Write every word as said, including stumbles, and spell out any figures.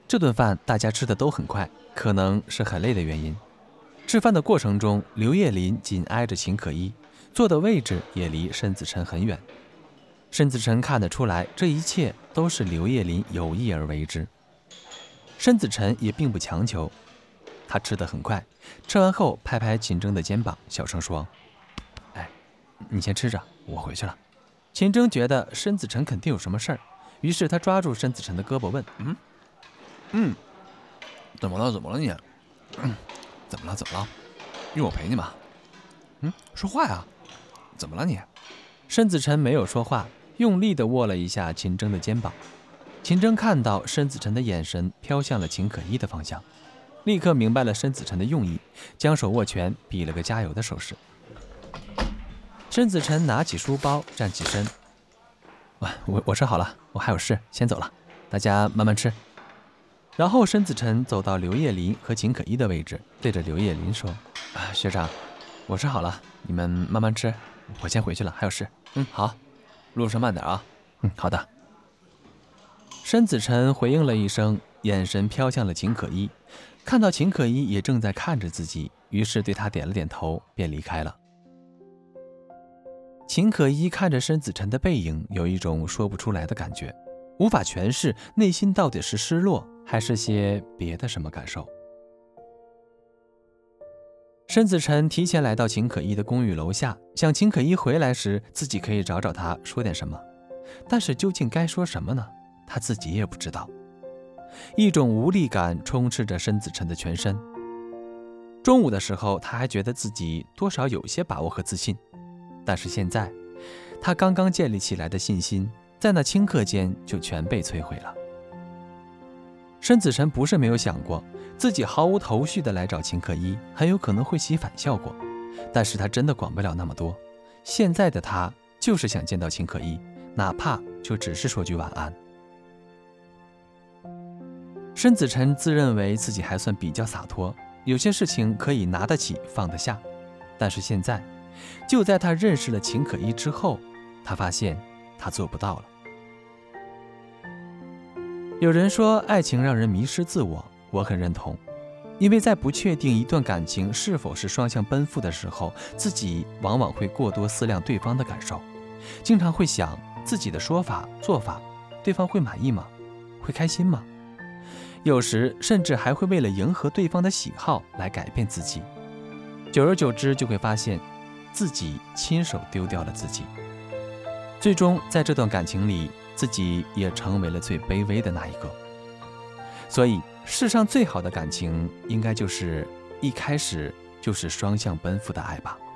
这顿饭大家吃的都很快，可能是很累的原因。吃饭的过程中，刘叶林紧挨着秦可一，坐的位置也离申子辰很远。申子辰看得出来，这一切都是刘叶林有意而为之。申子辰也并不强求，他吃得很快，吃完后拍拍秦征的肩膀，小声说：“哎，你先吃着，我回去了。”秦征觉得申子辰肯定有什么事儿，于是他抓住申子辰的胳膊问：“嗯嗯，怎么了？怎么了你？嗯，怎么了？怎么了？用我陪你吗？嗯，说话呀！怎么了你？” 申子辰没有说话，用力地握了一下秦征的肩膀。秦征看到申子辰的眼神飘向了秦可一的方向，立刻明白了申子辰的用意，将手握拳，比了个加油的手势。申子辰拿起书包，站起身：“我我吃好了，我还有事，先走了，大家慢慢吃。”然后申子辰走到刘叶林和秦可一的位置，对着刘叶林说：“啊，学长，我吃好了，你们慢慢吃，我先回去了，还有事。”“嗯，好，路上慢点啊。”“嗯，好的。”申子辰回应了一声，眼神飘向了秦可一，看到秦可一也正在看着自己，于是对他点了点头，便离开了。秦可一看着申子辰的背影，有一种说不出来的感觉，无法诠释内心到底是失落还是些别的什么感受。申子辰提前来到秦可一的公寓楼下，想秦可一回来时自己可以找找他说点什么，但是究竟该说什么呢？他自己也不知道。一种无力感充斥着申子辰的全身。中午的时候他还觉得自己多少有些把握和自信，但是现在他刚刚建立起来的信心在那顷刻间就全被摧毁了。申子辰不是没有想过自己毫无头绪的来找秦可一很有可能会起反效果，但是他真的管不了那么多。现在的他就是想见到秦可一，哪怕就只是说句晚安。申子辰自认为自己还算比较洒脱，有些事情可以拿得起放得下，但是现在就在他认识了秦可一之后，他发现他做不到了。有人说爱情让人迷失自我，我很认同，因为在不确定一段感情是否是双向奔赴的时候，自己往往会过多思量对方的感受，经常会想自己的说法做法对方会满意吗？会开心吗？有时甚至还会为了迎合对方的喜好来改变自己，久而久之就会发现自己亲手丢掉了自己，最终在这段感情里自己也成为了最卑微的那一个。所以世上最好的感情应该就是一开始就是双向奔赴的爱吧。